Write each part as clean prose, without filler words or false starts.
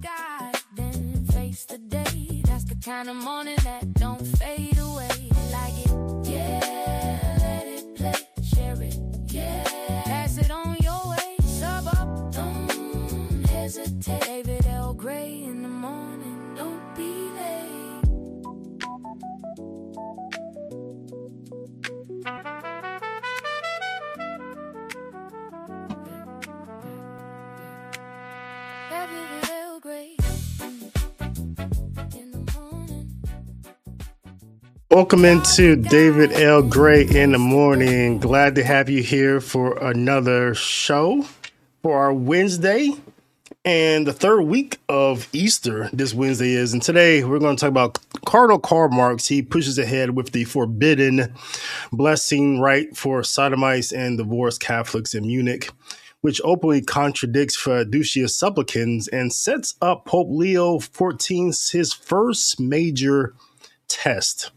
God, then face the day. That's the kind of morning that don't fade away. Like it, yeah, let it play, share it, yeah. Pass it on your way, sub up, don't hesitate. David L. Gray in the morning, don't be late. David L. Gray in the morning. Welcome into David L. Gray in the morning. Glad to have you here for another show for our Wednesday and the third week of Easter. This Wednesday is, and today we're going to talk about Cardinal Karl Marx. He pushes ahead with the forbidden blessing right for sodomites and divorced Catholics in Munich, which openly contradicts fiducia supplicans and sets up Pope Leo XIV his first major test.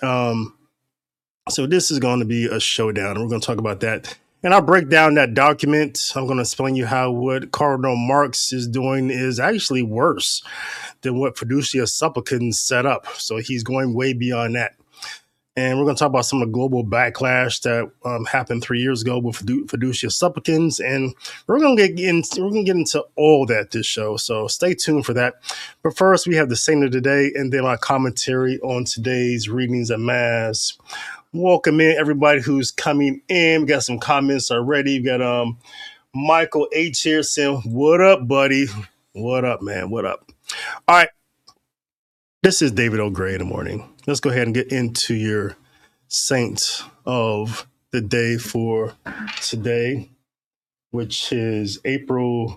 So this is going to be a showdown. We're going to talk about that. And I'll break down that document. I'm going to explain you how what Cardinal Marx is doing is actually worse than what fiducia supplicans set up. So he's going way beyond that. And we're going to talk about some of the global backlash that happened 3 years ago with fiducia supplicans, and we're going to get into all that this show. So stay tuned for that. But first, we have the saint of the day, and then my commentary on today's readings of Mass. Welcome in everybody who's coming in. We got some comments already. We got Michael H here saying, "What up, buddy? What up, man? What up?" All right. This is David L. Gray in the morning. Let's go ahead and get into your saint of the day for today, which is April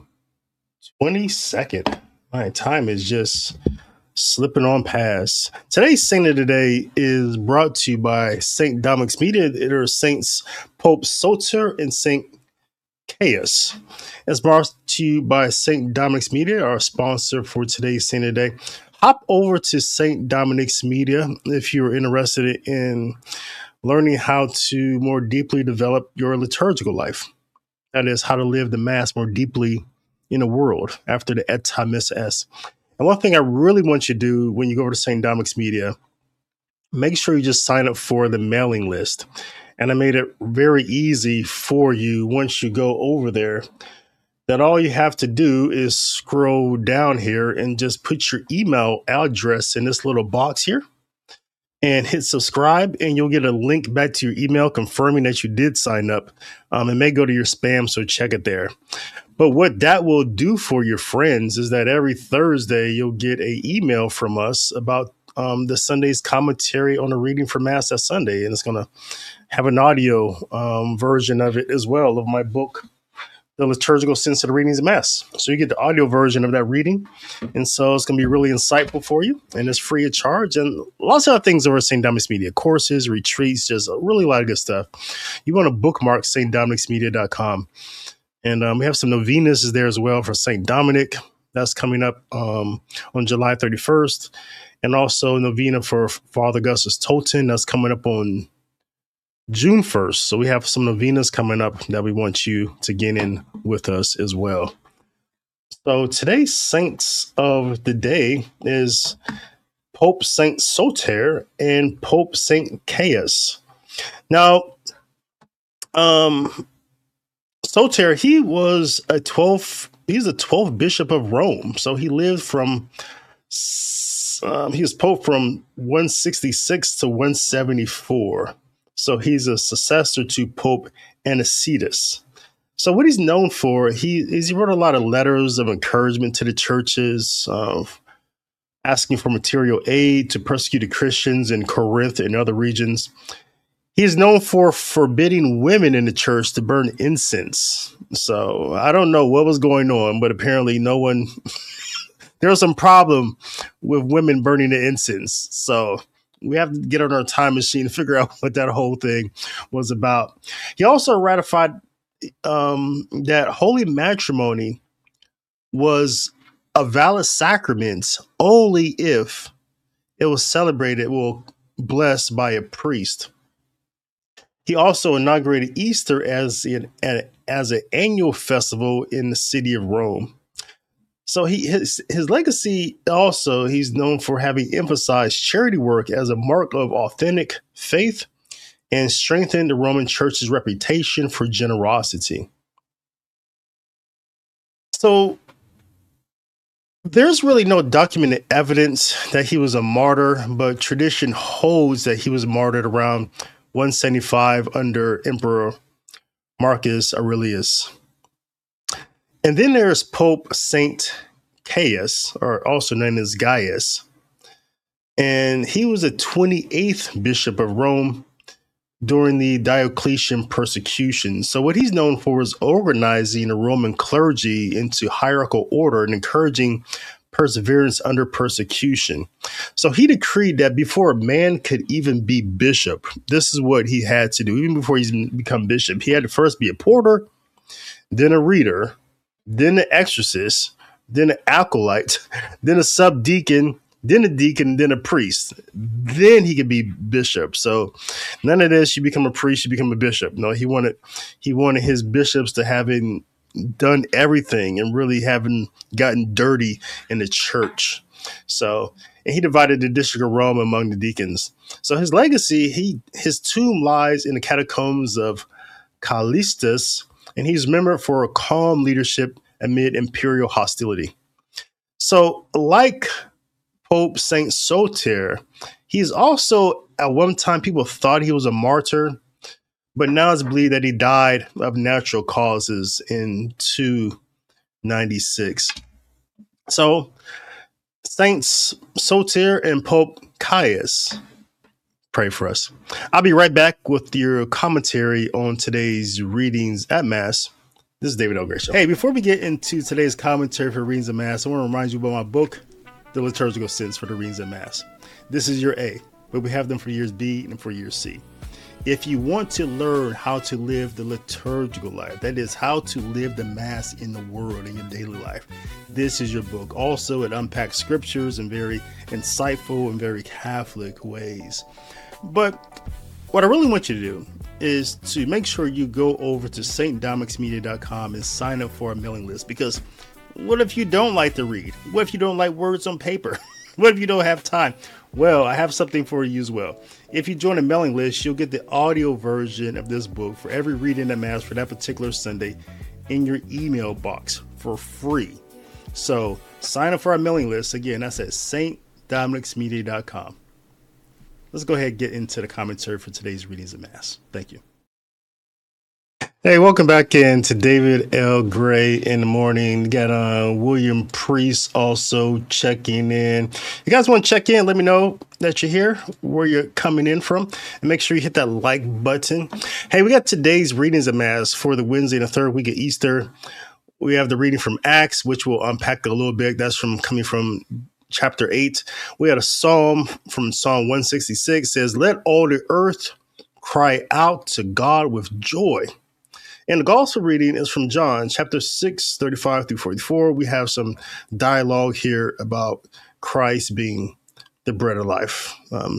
22nd. My time is just slipping on past. Today's saint of the day is brought to you by St. Dominic's Media. There are Saints Pope Soter and St. Caius. It's brought to you by St. Dominic's Media, our sponsor for today's saint of the day. Hop over to St. Dominic's Media if you're interested in learning how to more deeply develop your liturgical life. That is, how to live the Mass more deeply in the world after the Et Missa. And one thing I really want you to do when you go over to St. Dominic's Media, make sure you just sign up for the mailing list. And I made it very easy for you once you go over there, that all you have to do is scroll down here and just put your email address in this little box here and hit subscribe, and you'll get a link back to your email confirming that you did sign up. It may go to your spam, so check it there. But what that will do for your friends is that every Thursday you'll get an email from us about the Sunday's commentary on the reading for Mass that Sunday, and it's going to have an audio version of it as well of my book, The Liturgical Sense of the Readings of Mass. So you get the audio version of that reading. And so it's going to be really insightful for you. And it's free of charge. And lots of other things over at St. Dominic's Media. Courses, retreats, just a really lot of good stuff. You want to bookmark stdominicsmedia.com. And we have some novenas there as well for St. Dominic. That's coming up on July 31st. And also novena for Father Augustus Tolton. That's coming up on June 1st. So we have some novenas coming up that we want you to get in with us as well. So today's saints of the day is Pope Saint Soter and Pope Saint Caius. Now, Soter, he was he's a 12th bishop of Rome. So he lived from, he was Pope from 166 to 174. So he's a successor to Pope Anicetus. So what he's known for, he wrote a lot of letters of encouragement to the churches, asking for material aid to persecuted Christians in Corinth and other regions. He is known for forbidding women in the church to burn incense. So I don't know what was going on, but apparently there was some problem with women burning the incense. So we have to get on our time machine to figure out what that whole thing was about. He also ratified that holy matrimony was a valid sacrament only if it was celebrated, blessed by a priest. He also inaugurated Easter as an annual festival in the city of Rome. So his legacy also, he's known for having emphasized charity work as a mark of authentic faith and strengthened the Roman Church's reputation for generosity. So there's really no documented evidence that he was a martyr, but tradition holds that he was martyred around 175 under Emperor Marcus Aurelius. And then there's Pope Saint Caius, or also known as Gaius. And he was the 28th Bishop of Rome during the Diocletian persecution. So what he's known for is organizing the Roman clergy into hierarchical order and encouraging perseverance under persecution. So he decreed that before a man could even be bishop, this is what he had to do. Even before he's become bishop, he had to first be a porter, then a reader, then an exorcist, then an acolyte, then a subdeacon, then a deacon, then a priest. Then he could be bishop. So none of this, you become a priest, you become a bishop. No, he wanted his bishops to having done everything and really having gotten dirty in the church. So, and he divided the district of Rome among the deacons. So his legacy, his tomb lies in the catacombs of Callistus, and he's remembered for a calm leadership amid imperial hostility. So, like Pope Saint Soter, he's also, at one time, people thought he was a martyr, but now it's believed that he died of natural causes in 296. So, Saints Soter and Pope Caius, pray for us. I'll be right back with your commentary on today's readings at Mass. This is David L. Gray Show. Hey, before we get into today's commentary for readings at Mass, I want to remind you about my book, The Liturgical Sense for the Readings at Mass. This is your A, but we have them for years B and for years C. If you want to learn how to live the liturgical life, that is how to live the Mass in the world, in your daily life, this is your book. Also, it unpacks scriptures in very insightful and very Catholic ways. But what I really want you to do is to make sure you go over to stdominicmedia.com and sign up for a mailing list. Because what if you don't like to read? What if you don't like words on paper? What if you don't have time? Well, I have something for you as well. If you join a mailing list, you'll get the audio version of this book for every reading at Mass for that particular Sunday in your email box for free. So sign up for our mailing list. Again, that's at stdominicmedia.com. Let's go ahead and get into the commentary for today's readings of Mass. Thank you. Hey, welcome back in to David L. Gray in the morning. Got William Priest also checking in. You guys want to check in? Let me know that you're here, where you're coming in from, and make sure you hit that like button. Hey, we got today's readings of Mass for the Wednesday and the third week of Easter. We have the reading from Acts, which we'll unpack a little bit. That's coming from chapter 8. We had a psalm from Psalm 166 says, "Let all the earth cry out to God with joy." And the gospel reading is from John chapter 6, 35 through 44. We have some dialogue here about Christ being the bread of life.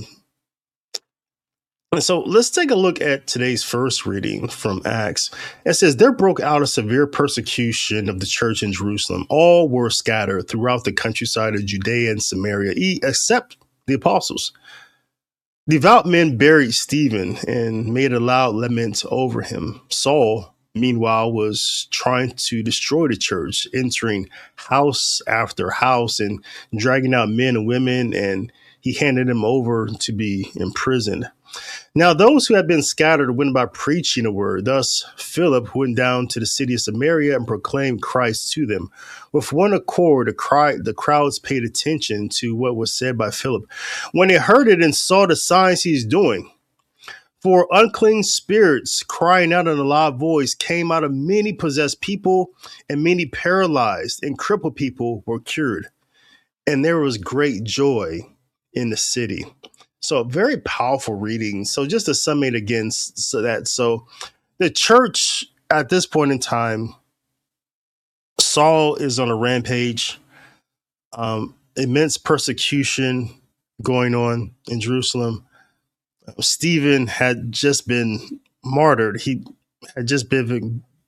And so let's take a look at today's first reading from Acts. It says, "There broke out a severe persecution of the church in Jerusalem. All were scattered throughout the countryside of Judea and Samaria, except the apostles. Devout men buried Stephen and made a loud lament over him. Saul, meanwhile, was trying to destroy the church, entering house after house and dragging out men and women, and he handed them over to be imprisoned. Now, those who had been scattered went about preaching the word. Thus, Philip went down to the city of Samaria and proclaimed Christ to them. With one accord, the crowds paid attention to what was said by Philip when they heard it and saw the signs he's doing. For unclean spirits, crying out in a loud voice, came out of many possessed people, and many paralyzed and crippled people were cured. And there was great joy in the city." So very powerful reading. So just to sum it again, so the church at this point in time, Saul is on a rampage, immense persecution going on in Jerusalem. Stephen had just been martyred. He had just been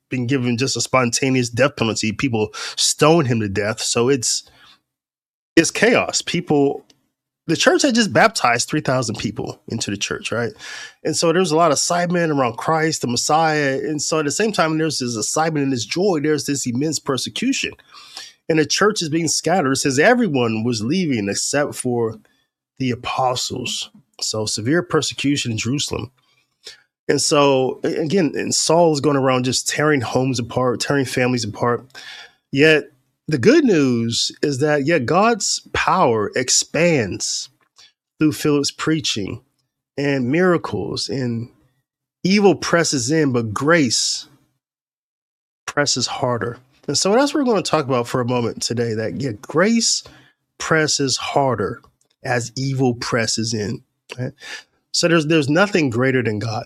been given just a spontaneous death penalty. People stone him to death. So it's chaos. The church had just baptized 3,000 people into the church, right? And so there's a lot of excitement around Christ, the Messiah. And so at the same time, there's this excitement and this joy, there's this immense persecution. And the church is being scattered. It says everyone was leaving except for the apostles. So severe persecution in Jerusalem. And so, again, and Saul is going around just tearing homes apart, tearing families apart. Yet, the good news is that, God's power expands through Philip's preaching and miracles, and evil presses in, but grace presses harder. And so that's what we're going to talk about for a moment today, that, grace presses harder as evil presses in. Right? So there's nothing greater than God.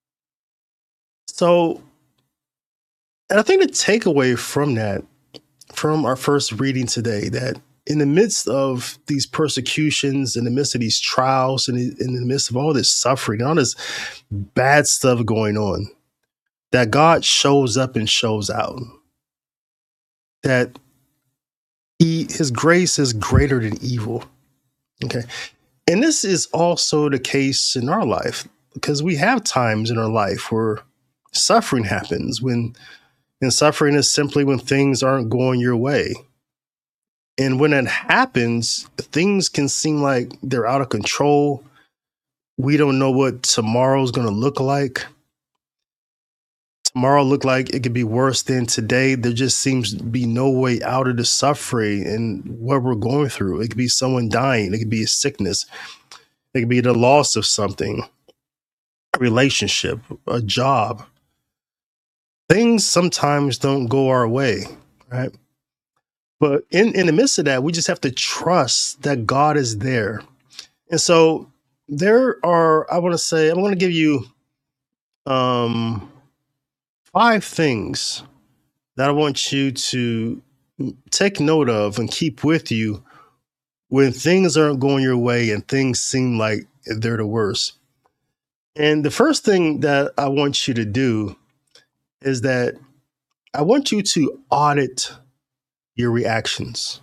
So, and I think the takeaway from that, from our first reading today, that in the midst of these persecutions, in the midst of these trials, and in the midst of all this suffering, all this bad stuff going on, that God shows up and shows out. That his grace is greater than evil. Okay. And this is also the case in our life, because we have times in our life where suffering happens, and suffering is simply when things aren't going your way. And when that happens, things can seem like they're out of control. We don't know what tomorrow's going to look like. Tomorrow look like it could be worse than today. There just seems to be no way out of the suffering and what we're going through. It could be someone dying. It could be a sickness. It could be the loss of something, a relationship, a job. Things sometimes don't go our way, right? But in the midst of that, we just have to trust that God is there. And so there are, I'm going to give you 5 things that I want you to take note of and keep with you when things aren't going your way and things seem like they're the worst. And the first thing that I want you to do is that I want you to audit your reactions,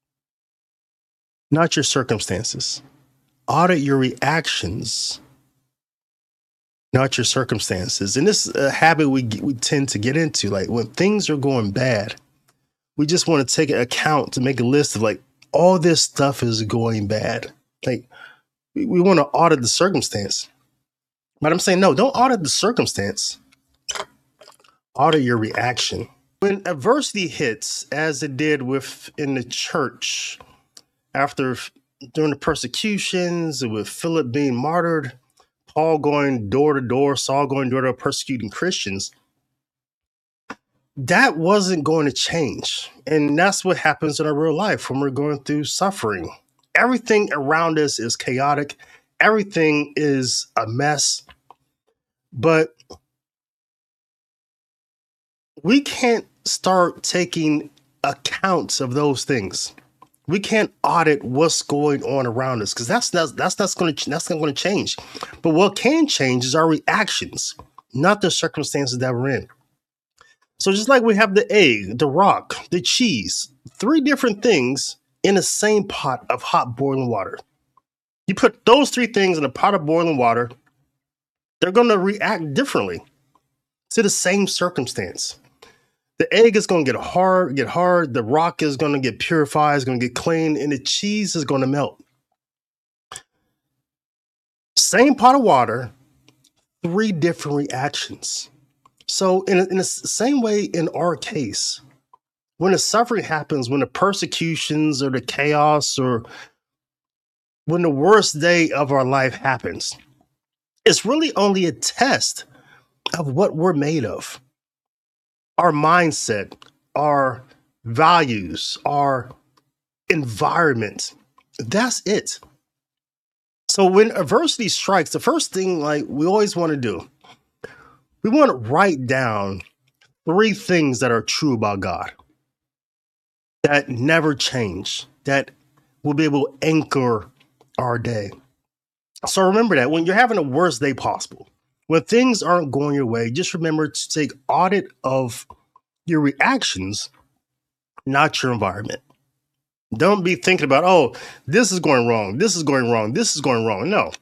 not your circumstances. Audit your reactions, not your circumstances. And this is a habit we tend to get into. Like when things are going bad, we just want to take an account to make a list of like, all this stuff is going bad. Like we want to audit the circumstance. But I'm saying, no, don't audit the circumstance. Audit your reaction. When adversity hits, as it did in the church, during the persecutions, with Philip being martyred, Paul going door to door, Saul going door to door persecuting Christians, that wasn't going to change. And that's what happens in our real life when we're going through suffering. Everything around us is chaotic. Everything is a mess. But we can't start taking accounts of those things. We can't audit what's going on around us because that's not going to change. But what can change is our reactions, not the circumstances that we're in. So just like we have the egg, the rock, the cheese, 3 different things in the same pot of hot boiling water. You put those 3 things in a pot of boiling water, they're going to react differently to the same circumstance. The egg is going to get hard. The rock is going to get purified, it's going to get clean, and the cheese is going to melt. Same pot of water, 3 different reactions. So in the same way in our case, when the suffering happens, when the persecutions or the chaos or when the worst day of our life happens, it's really only a test of what we're made of. Our mindset, our values, our environment. That's it. So when adversity strikes, the first thing like we always want to do, we want to write down 3 things that are true about God that never change, that will be able to anchor our day. So remember that when you're having the worst day possible, When things aren't going your way, just remember to take audit of your reactions, not your environment. Don't be thinking about, oh, this is going wrong, this is going wrong, this is going wrong. No.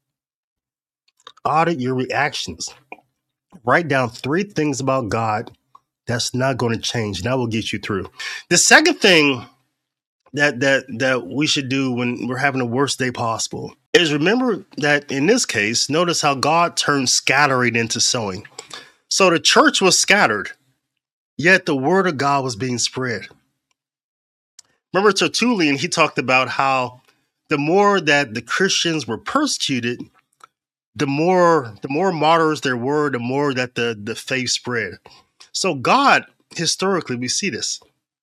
Audit your reactions. Write down 3 things about God that's not going to change. And that will get you through. The second thing that we should do when we're having the worst day possible is remember that in this case, notice how God turned scattering into sowing. So the church was scattered, yet the word of God was being spread. Remember Tertullian, he talked about how the more that the Christians were persecuted, the more martyrs there were, the more that the faith spread. So God, historically, we see this.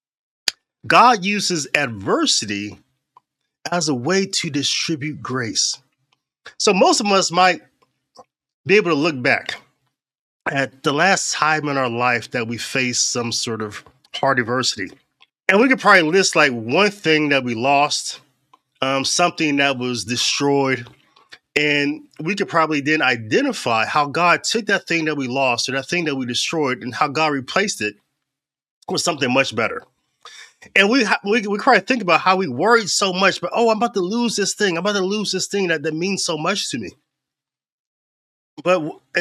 God uses adversity as a way to distribute grace. So most of us might be able to look back at the last time in our life that we faced some sort of hard adversity. And we could probably list like one thing that we lost, something that was destroyed. And we could probably then identify how God took that thing that we lost or that thing that we destroyed and how God replaced it with something much better. And we try to think about how we worried so much, but I'm about to lose this thing. I'm about to lose this thing that means so much to me. But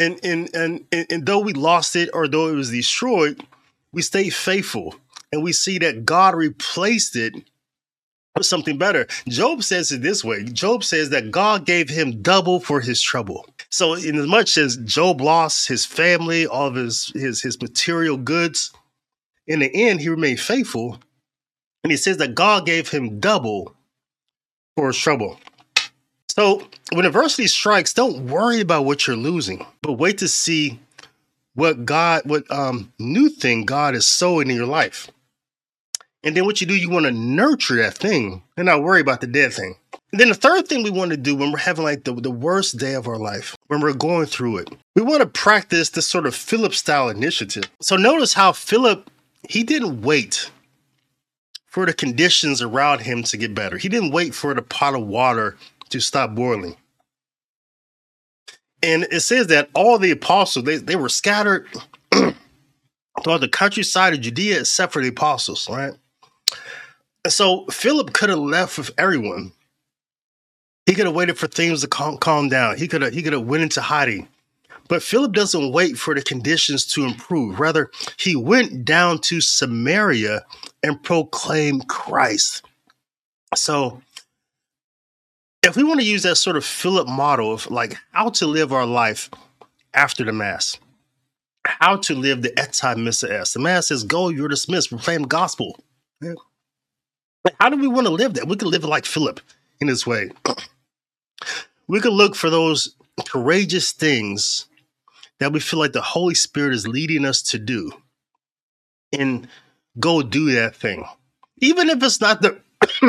and though we lost it or though it was destroyed, we stayed faithful. And we see that God replaced it with something better. Job says it this way. Job says that God gave him double for his trouble. So in as much as Job lost his family, all of his material goods, in the end, he remained faithful. And he says that God gave him double for his trouble. So when adversity strikes, don't worry about what you're losing, but wait to see what new thing God is sowing in your life. And then what you do, you want to nurture that thing and not worry about the dead thing. And then the third thing we want to do when we're having like the worst day of our life, when we're going through it, we want to practice this sort of Philip style initiative. So notice how Philip, he didn't wait for the conditions around him to get better. He didn't wait for the pot of water to stop boiling. And it says that all the apostles, they were scattered throughout the countryside of Judea except for the apostles, right? And so Philip could have left with everyone. He could have waited for things to calm down. He could have went into hiding. But Philip doesn't wait for the conditions to improve. Rather, he went down to Samaria and proclaimed Christ. So if we want to use that sort of Philip model of like how to live our life after the Mass, how to live the Eti Missa Es. The Mass says, go, you're dismissed, proclaim the gospel. Yeah. How do we want to live that? We could live like Philip in this way. We could look for those courageous things that we feel like the Holy Spirit is leading us to do and go do that thing. Even if it's not the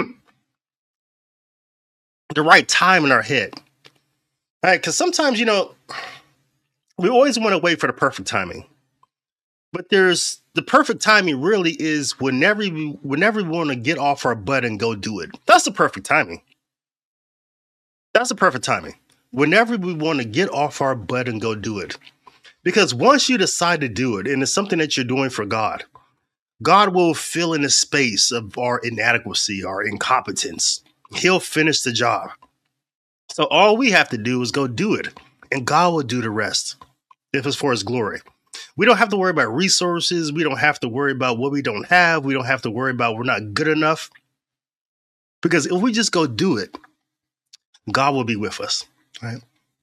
right time in our head. All right, because sometimes, we always want to wait for the perfect timing. But the perfect timing really is whenever we want to get off our butt and go do it. That's the perfect timing. That's the perfect timing. Whenever we want to get off our butt and go do it. Because once you decide to do it, and it's something that you're doing for God, God will fill in the space of our inadequacy, our incompetence. He'll finish the job. So all we have to do is go do it, and God will do the rest if it's for his glory. We don't have to worry about resources. We don't have to worry about what we don't have. We don't have to worry about we're not good enough. Because if we just go do it, God will be with us, right?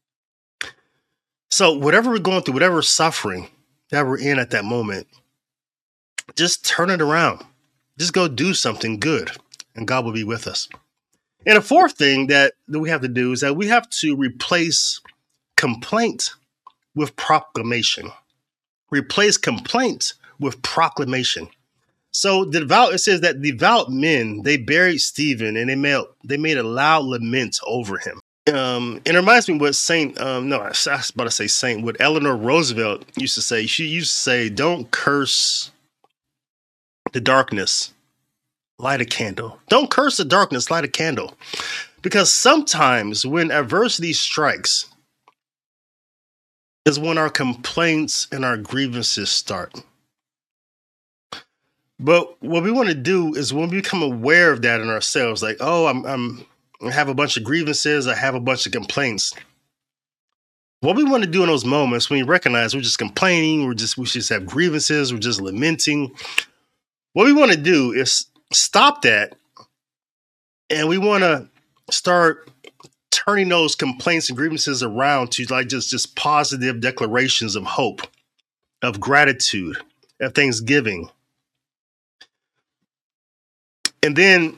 So whatever we're going through, whatever suffering that we're in at that moment, just turn it around. Just go do something good, and God will be with us. And the fourth thing that we have to do is that we have to replace complaint with proclamation. Replace complaint with proclamation. So it says that devout men, they buried Stephen and they made a loud lament over him. It reminds me what what Eleanor Roosevelt used to say. She used to say, don't curse the darkness, light a candle. Don't curse the darkness, light a candle. Because sometimes when adversity strikes, is when our complaints and our grievances start. But what we want to do is when we become aware of that in ourselves, like, oh, I have a bunch of grievances, I have a bunch of complaints. What we want to do in those moments when we recognize we're just complaining, we just have grievances, we're just lamenting. What we want to do is stop that, and we want to start turning those complaints and grievances around to like just positive declarations of hope, of gratitude, of thanksgiving. And then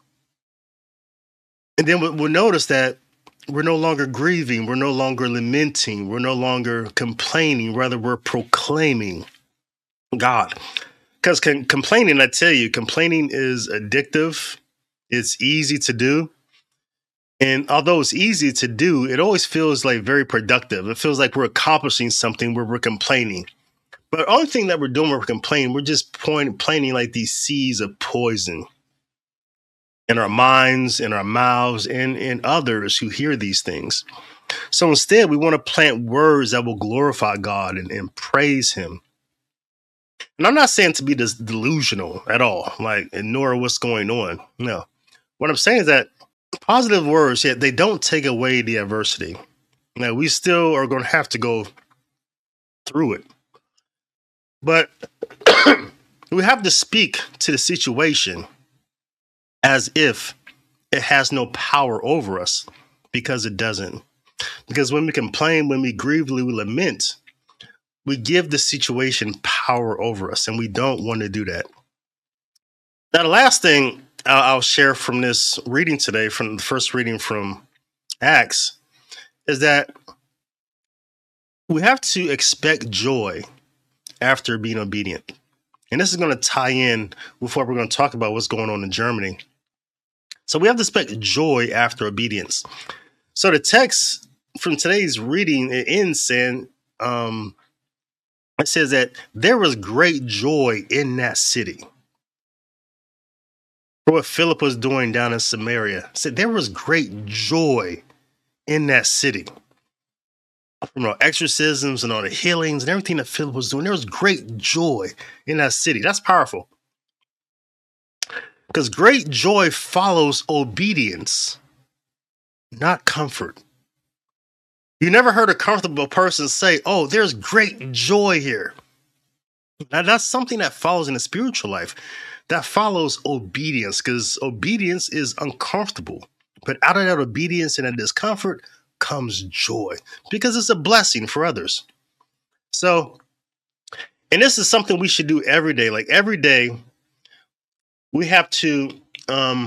we'll notice that we're no longer grieving, we're no longer lamenting, we're no longer complaining, rather we're proclaiming God. Because complaining, I tell you, complaining is addictive. It's easy to do. And although it's easy to do, it always feels like very productive. It feels like we're accomplishing something where we're complaining. But the only thing that we're doing when we're complaining, we're just planting like these seeds of poison in our minds, in our mouths, and in others who hear these things. So instead, we want to plant words that will glorify God and praise Him. And I'm not saying to be this delusional at all, like ignore what's going on. No. What I'm saying is that positive words, yet they don't take away the adversity. Now, we still are going to have to go through it. But we have to speak to the situation as if it has no power over us, because it doesn't. Because when we complain, when we grieve, we lament, we give the situation power over us, and we don't want to do that. Now, the last thing I'll share from this reading today, from the first reading from Acts, is that we have to expect joy after being obedient. And this is going to tie in with what we're going to talk about, what's going on in Germany. So we have to expect joy after obedience. So the text from today's reading, it ends saying, it says that there was great joy in that city. For what Philip was doing down in Samaria, it said there was great joy in that city. From all exorcisms and all the healings and everything that Philip was doing, there was great joy in that city. That's powerful. Because great joy follows obedience, not comfort. You never heard a comfortable person say, oh, there's great joy here. Now, that's something that follows in the spiritual life. That follows obedience, because obedience is uncomfortable. But out of that obedience and that discomfort comes joy, because it's a blessing for others. So, and this is something we should do every day. Like every day, we have to, I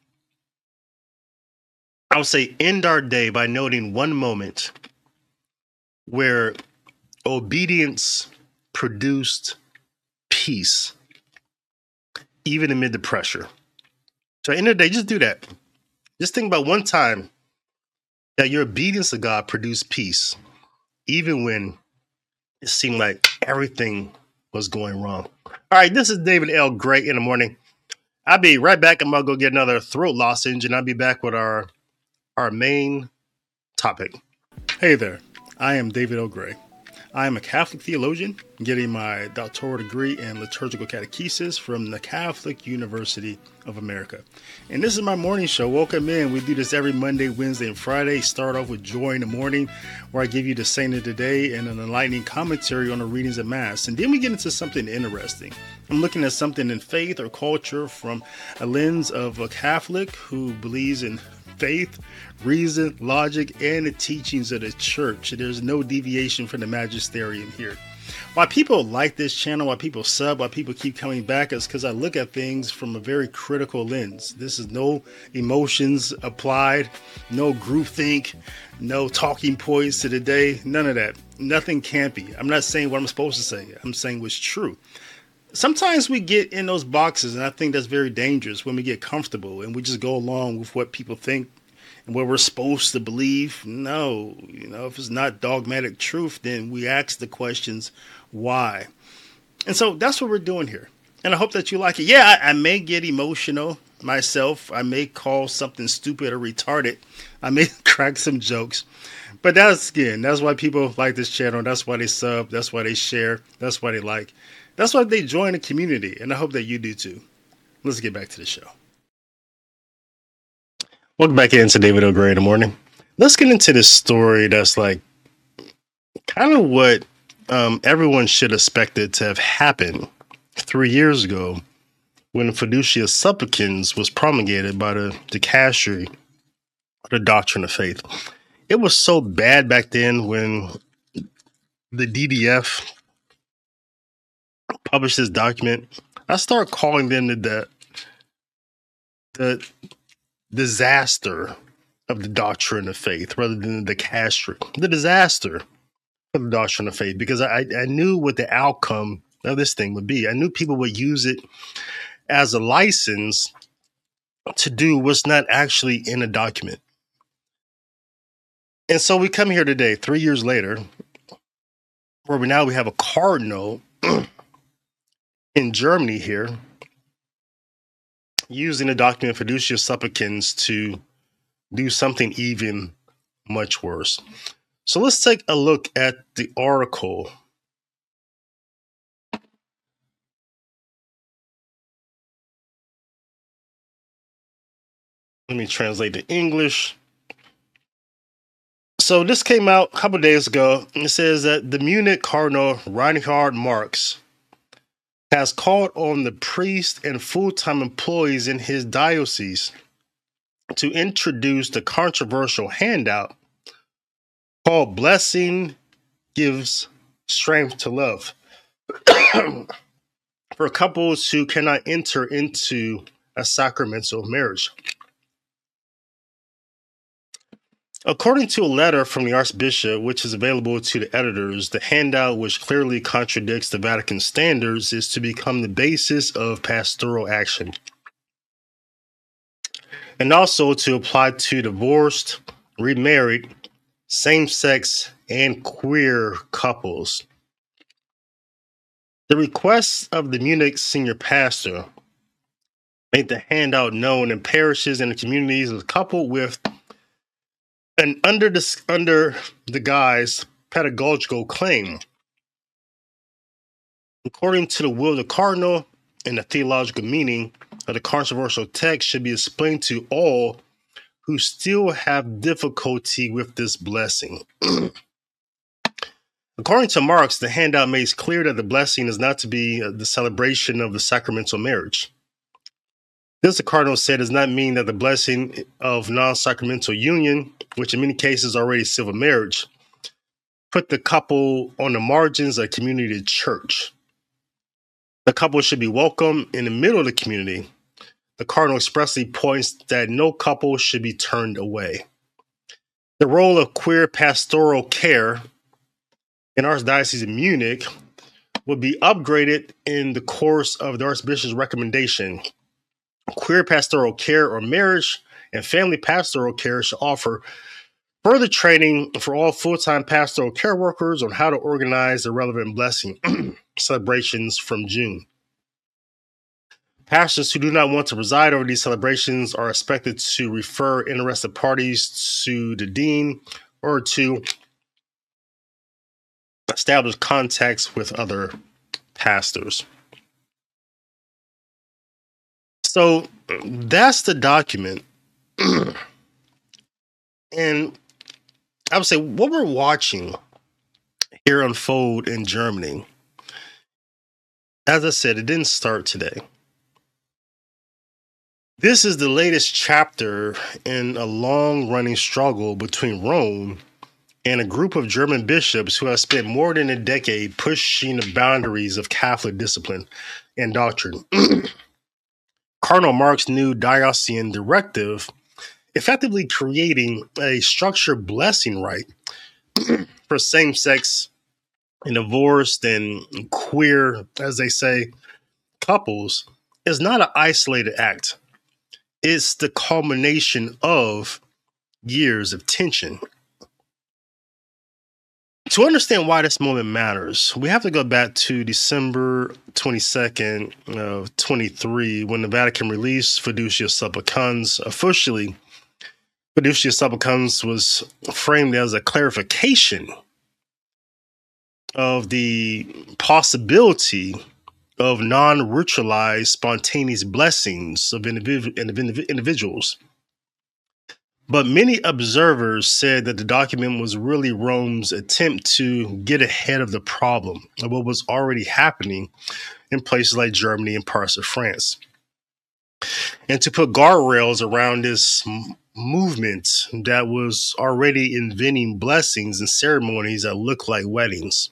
would say, end our day by noting one moment where obedience produced peace, even amid the pressure. So at the end of the day, just do that. Just think about one time that your obedience to God produced peace, even when it seemed like everything was going wrong. All right, this is David L. Gray in the morning. I'll be right back. I'm going to go get another throat lozenge, and I'll be back with our main topic. Hey there, I am David L. Gray. I am a Catholic theologian, getting my doctoral degree in liturgical catechesis from the Catholic University of America. And this is my morning show. Welcome in. We do this every Monday, Wednesday, and Friday. Start off with Joy in the Morning, where I give you the saint of the day and an enlightening commentary on the readings of Mass. And then we get into something interesting. I'm looking at something in faith or culture from a lens of a Catholic who believes in faith, reason, logic, and the teachings of the church. There's no deviation from the magisterium here. Why people like this channel, why people sub, why people keep coming back is because I look at things from a very critical lens. This is no emotions applied, no groupthink, no talking points to the day, none of that. Nothing campy. I'm not saying what I'm supposed to say. I'm saying what's true. Sometimes we get in those boxes, and I think that's very dangerous when we get comfortable and we just go along with what people think and what we're supposed to believe. No, if it's not dogmatic truth, then we ask the questions, why? And so that's what we're doing here. And I hope that you like it. Yeah, I may get emotional. myself. I may call something stupid or retarded. I may crack some jokes. But that's why people like this channel. That's why they sub. That's why they share. That's why they like. That's why they join the community. And I hope that you do too. Let's get back to the show. Welcome back into David O'Gray in the morning. Let's get into this story that's like kind of what everyone should expect it to have happened 3 years ago when Fiducia Supplicans was promulgated by the dicastery, the Doctrine of Faith. It was so bad back then when the DDF published this document. I started calling them the disaster of the Doctrine of Faith rather than the dicastery. The disaster of the Doctrine of Faith, because I knew what the outcome of this thing would be. I knew people would use it as a license to do what's not actually in a document. And so we come here today, 3 years later, where we have a cardinal in Germany here using the document Fiducia Supplicans to do something even much worse. So let's take a look at the article. Let me translate to English. So this came out a couple of days ago. It says that the Munich Cardinal Reinhard Marx has called on the priests and full-time employees in his diocese to introduce the controversial handout called Blessing Gives Strength to Love for couples who cannot enter into a sacramental marriage. According to a letter from the Archbishop, which is available to the editors, the handout, which clearly contradicts the Vatican standards, is to become the basis of pastoral action, and also to apply to divorced, remarried, same-sex, and queer couples. The request of the Munich senior pastor made the handout known in parishes and communities as coupled with an under the guise pedagogical claim. According to the will of the cardinal, and the theological meaning of the controversial text should be explained to all who still have difficulty with this blessing. According to Marx, the handout makes clear that the blessing is not to be the celebration of the sacramental marriage. This, the cardinal said, does not mean that the blessing of non-sacramental union, which in many cases is already civil marriage, put the couple on the margins of community church. The couple should be welcome in the middle of the community. The cardinal expressly points that no couple should be turned away. The role of queer pastoral care in Archdiocese of Munich would be upgraded in the course of the Archbishop's recommendation. Queer pastoral care or marriage and family pastoral care should offer further training for all full-time pastoral care workers on how to organize the relevant blessing celebrations from June. Pastors who do not want to preside over these celebrations are expected to refer interested parties to the dean or to establish contacts with other pastors. So that's the document. And I would say what we're watching here unfold in Germany, as I said, it didn't start today. This is the latest chapter in a long-running struggle between Rome and a group of German bishops who have spent more than a decade pushing the boundaries of Catholic discipline and doctrine. Cardinal Marx's new diocesan directive effectively creating a structured blessing right for same-sex and divorced and queer, as they say, couples is not an isolated act. It's the culmination of years of tension. To understand why this moment matters, we have to go back to December 22nd of 23 when the Vatican released Fiducia Supplicans. Officially, Fiducia Supplicans was framed as a clarification of the possibility of non-ritualized spontaneous blessings of individuals. But many observers said that the document was really Rome's attempt to get ahead of the problem of what was already happening in places like Germany and parts of France, and to put guardrails around this movement that was already inventing blessings and ceremonies that look like weddings.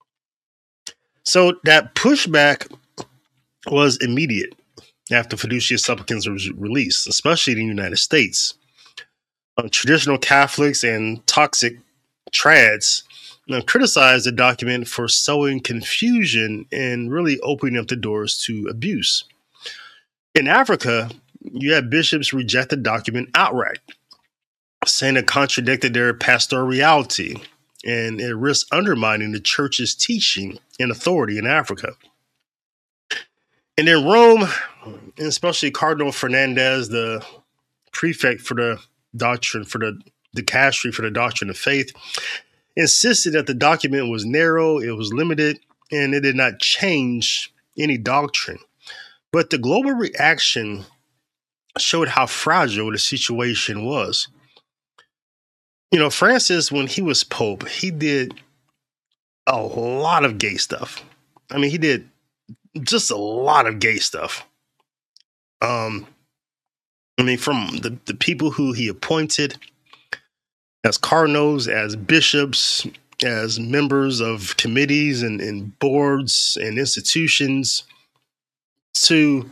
So that pushback was immediate after Fiducia Supplicans was released, especially in the United States. Traditional Catholics and toxic trads criticized the document for sowing confusion and really opening up the doors to abuse. In Africa, you had bishops reject the document outright, saying it contradicted their pastoral reality and it risked undermining the church's teaching and authority in Africa. And in Rome, and especially Cardinal Fernandez, the prefect for the doctrine, for the dicastery for the doctrine of faith, insisted that the document was narrow, it was limited, and it did not change any doctrine. But the global reaction showed how fragile the situation was. You know, Francis, when he was Pope, he did a lot of gay stuff. I mean, he did just a lot of gay stuff. I mean, from the people who he appointed as cardinals, as bishops, as members of committees and boards and institutions, to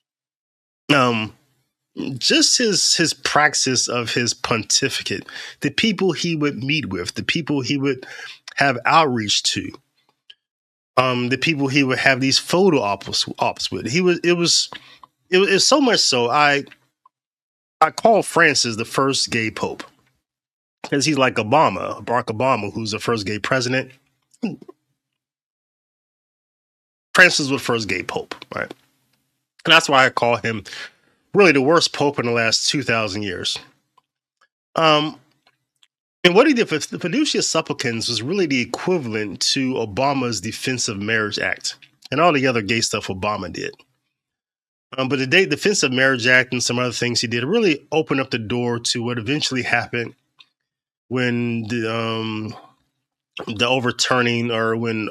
just his praxis of his pontificate, the people he would meet with, the people he would have outreach to, the people he would have these photo ops with. It was so much so I call Francis the first gay pope because he's like Barack Obama, who's the first gay president. Francis was the first gay pope, right? And that's why I call him really the worst pope in the last 2,000 years. And what he did for the Fiducia Supplicans was really the equivalent to Obama's Defense of Marriage Act and all the other gay stuff Obama did. But the Defense of Marriage Act and some other things he did really opened up the door to what eventually happened when the overturning, or when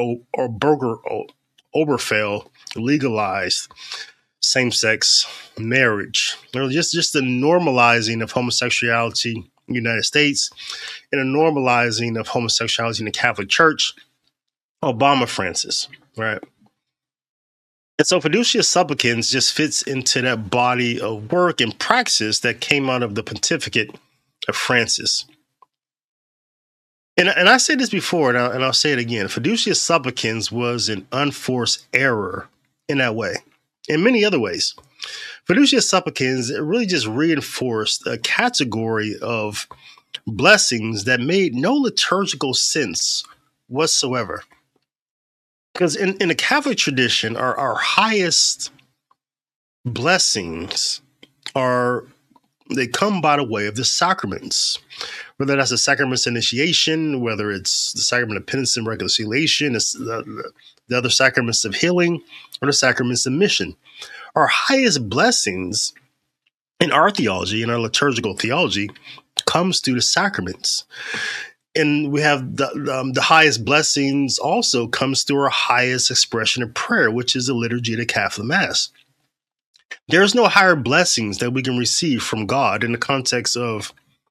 Obergefell legalized same-sex marriage. Just the normalizing of homosexuality in the United States and a normalizing of homosexuality in the Catholic Church. Obama Francis, right? And so Fiducia Supplicans just fits into that body of work and praxis that came out of the pontificate of Francis. And I said this before, and I'll say it again. Fiducia Supplicans was an unforced error in that way. In many other ways, Fiducia Supplicans really just reinforced a category of blessings that made no liturgical sense whatsoever. Because in the Catholic tradition, our highest blessings they come by the way of the sacraments, whether that's the sacrament's initiation, whether it's the sacrament of penance and reconciliation, it's the other sacraments of healing, or the sacraments of mission. Our highest blessings in our theology, in our liturgical theology, comes through the sacraments. And we have the highest blessings also comes through our highest expression of prayer, which is the liturgy of the Catholic Mass. There's no higher blessings that we can receive from God in the context of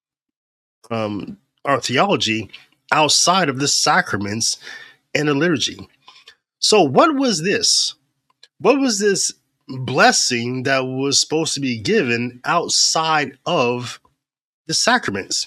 our theology outside of the sacraments and the liturgy. So what was this? What was this blessing that was supposed to be given outside of the sacraments?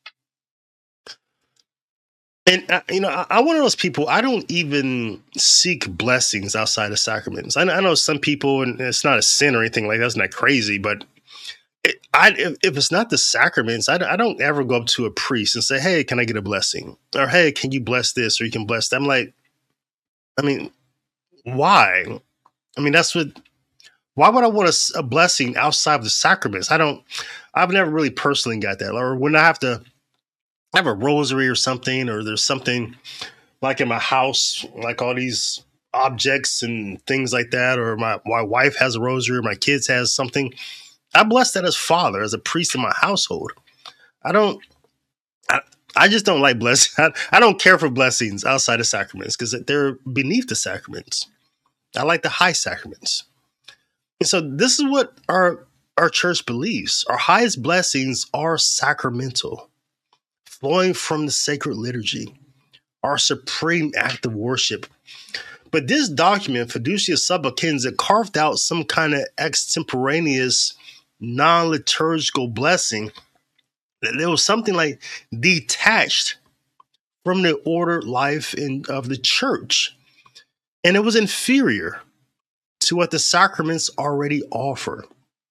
And, I'm one of those people, I don't even seek blessings outside of sacraments. I know some people, and it's not a sin or anything like that, it's not crazy, but if it's not the sacraments, I don't ever go up to a priest and say, "Hey, can I get a blessing?" Or, "Hey, can you bless this?" Or, "You can bless that." I'm like, I mean, why? I mean, why would I want a blessing outside of the sacraments? I've never really personally got that. Or when I have a rosary or something, or there's something like in my house, like all these objects and things like that, or my wife has a rosary, or my kids has something, I bless that as father, as a priest in my household. I don't, I, I just don't like blessings. I don't care for blessings outside of sacraments because they're beneath the sacraments. I like the high sacraments. And so this is what our church believes. Our highest blessings are sacramental, flowing from the sacred liturgy, our supreme act of worship. But this document, Fiducia Supplicans, it carved out some kind of extemporaneous, non-liturgical blessing. There was something like detached from the ordered life of the church. And it was inferior to what the sacraments already offer.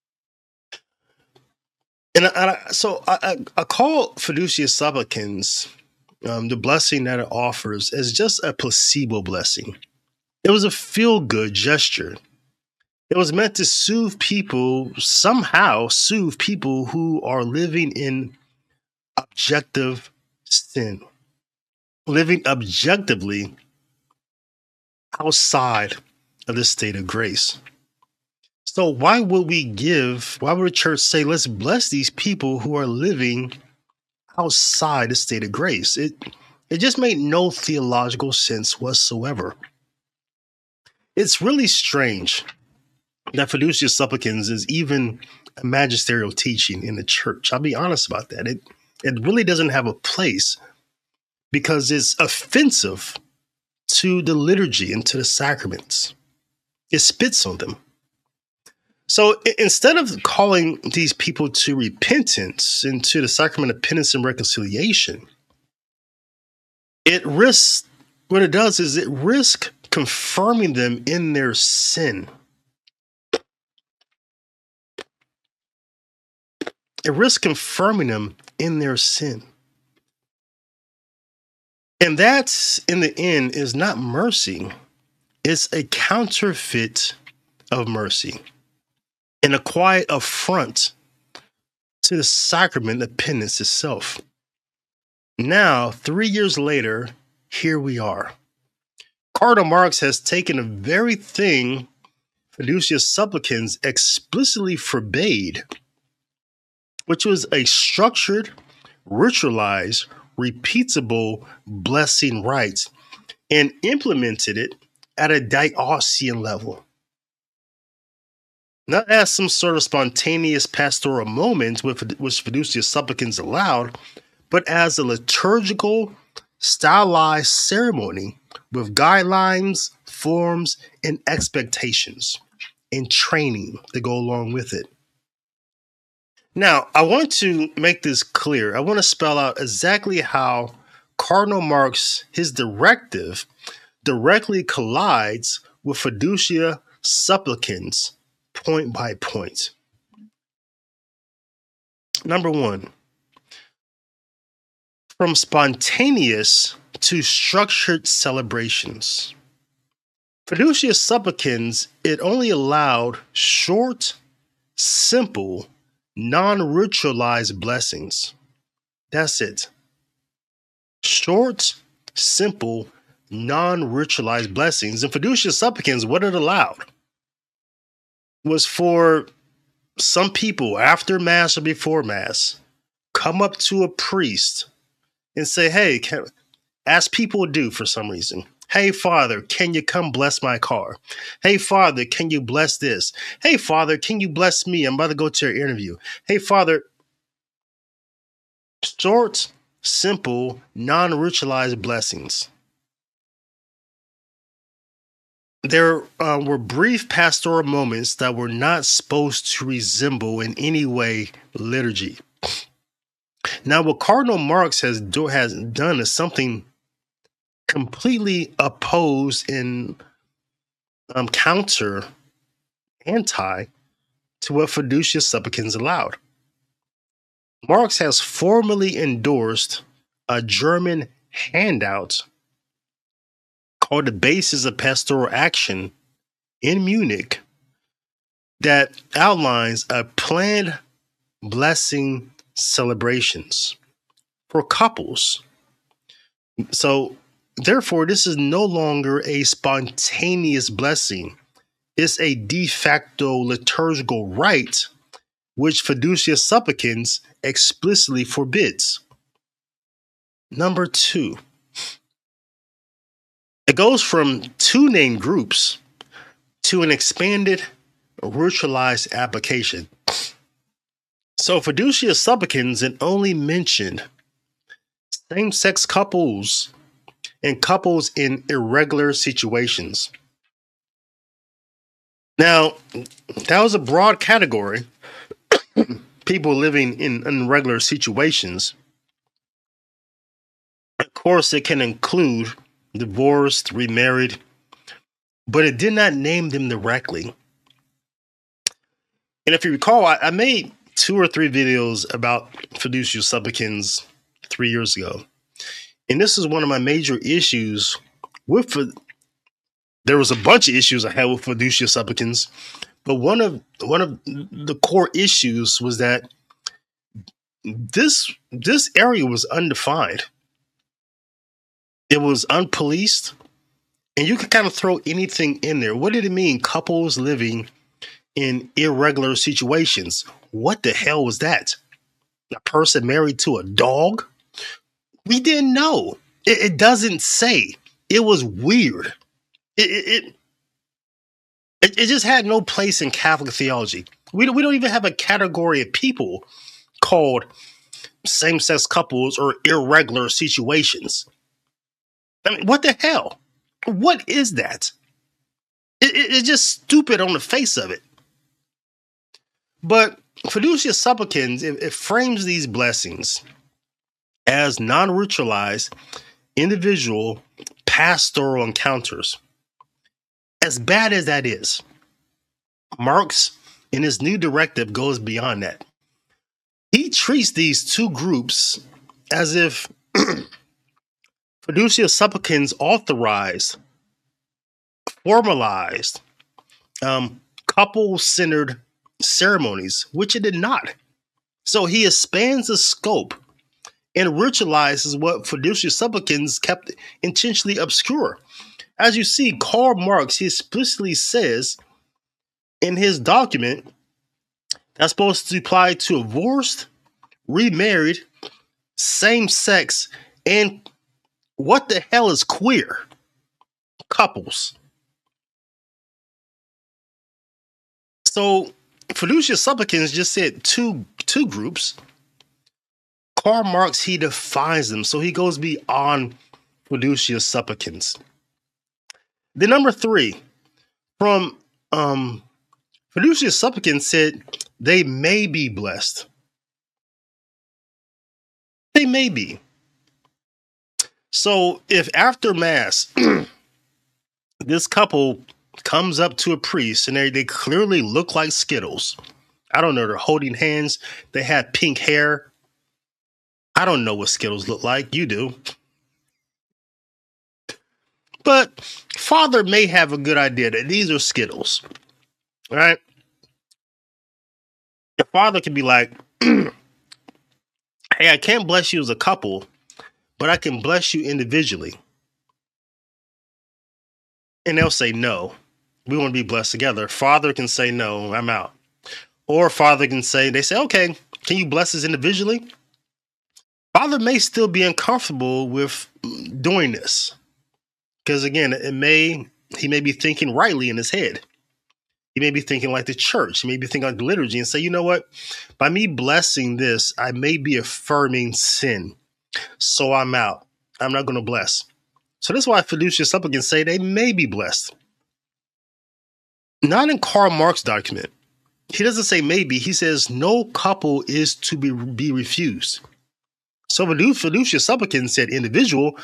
And I call Fiducia Supplicans, the blessing that it offers, as just a placebo blessing. It was a feel-good gesture. It was meant to somehow soothe people who are living in objective sin, living objectively outside of the state of grace. So why would the church say, let's bless these people who are living outside the state of grace? It just made no theological sense whatsoever. It's really strange that Fiducia Supplicans is even a magisterial teaching in the church. I'll be honest about that. It really doesn't have a place because it's offensive to the liturgy and to the sacraments. It spits on them. So instead of calling these people to repentance and to the sacrament of penance and reconciliation, what it does is it risks confirming them in their sin. It risks confirming them in their sin. And that, in the end, is not mercy. It's a counterfeit of mercy and a quiet affront to the sacrament of penance itself. Now, 3 years later, here we are. Cardinal Marx has taken the very thing Fiducia Supplicans explicitly forbade, which was a structured, ritualized, repeatable blessing rite, and implemented it at a diocesan level. Not as some sort of spontaneous pastoral moment which Fiducia Supplicans allowed, but as a liturgical, stylized ceremony with guidelines, forms, and expectations, and training to go along with it. Now, I want to make this clear. I want to spell out exactly how Cardinal Marx, his directive, directly collides with Fiducia Supplicans point by point. Number one, from spontaneous to structured celebrations. Fiducia Supplicans, it only allowed short, simple, non-ritualized blessings. That's it. Short, simple, non-ritualized blessings. And Fiducia Supplicans, what it allowed was for some people after Mass or before Mass, come up to a priest and say, hey, as people do for some reason, hey, Father, can you come bless my car? Hey, Father, can you bless this? Hey, Father, can you bless me? I'm about to go to your interview. Hey, Father. Short, simple, non-ritualized blessings. There were brief pastoral moments that were not supposed to resemble in any way liturgy. Now, what Cardinal Marx has done is something completely opposed and anti to what Fiducia Supplicans allowed. Marx has formally endorsed a German handout called The Basis of Pastoral Action in Munich that outlines a planned blessing celebrations for couples. So, therefore, this is no longer a spontaneous blessing. It's a de facto liturgical rite, which Fiducia Supplicans explicitly forbids. Number 2, it goes from 2 named groups to an expanded ritualized application. So Fiducia Supplicans had only mentioned same-sex couples and couples in irregular situations. Now, that was a broad category, people living in irregular situations. Of course, it can include divorced, remarried, but it did not name them directly. And if you recall, I made 2 or 3 videos about Fiducia Supplicans 3 years ago. And this is one of my major issues with, there was a bunch of issues I had with Fiducia Supplicans, but one of the core issues was that this area was undefined. It was unpoliced, and you could kind of throw anything in there. What did it mean? Couples living in irregular situations. What the hell was that? A person married to a dog? We didn't know. It doesn't say. It was weird. It just had no place in Catholic theology. We don't even have a category of people called same-sex couples or irregular situations. I mean, what the hell? What is that? It's just stupid on the face of it. But Fiducia Supplicans, it frames these blessings as non-ritualized individual pastoral encounters. As bad as that is, Marx, in his new directive, goes beyond that. He treats these 2 groups as if Fiducia Supplicans authorized, formalized, couple-centered ceremonies, which it did not. So he expands the scope and ritualizes what Fiducia Supplicans kept intentionally obscure. As you see, Karl Marx, he explicitly says in his document that's supposed to apply to divorced, remarried, same-sex, and what the hell is queer couples. So Fiducia Supplicans just said two groups. Karl Marx, he defines them, so he goes beyond Fiducia Supplicans. The number 3 from Fiducia Supplicans said they may be blessed. They may be. So if after Mass, this couple comes up to a priest and they clearly look like Skittles. I don't know, they're holding hands. They have pink hair. I don't know what Skittles look like. You do. But Father may have a good idea that these are Skittles. All right? The Father can be like, hey, I can't bless you as a couple, but I can bless you individually. And they'll say, no, we want to be blessed together. Father can say, no, I'm out. Or Father can say, they say, okay, can you bless us individually? Father may still be uncomfortable with doing this. Because again, he may be thinking rightly in his head. He may be thinking like the church. He may be thinking like the liturgy and say, you know what? By me blessing this, I may be affirming sin. So I'm out. I'm not going to bless. So that's why Fiducia Supplicans say they may be blessed. Not in Karl Marx's document. He doesn't say maybe. He says no couple is to be refused. So Fiducia Supplicans said individual.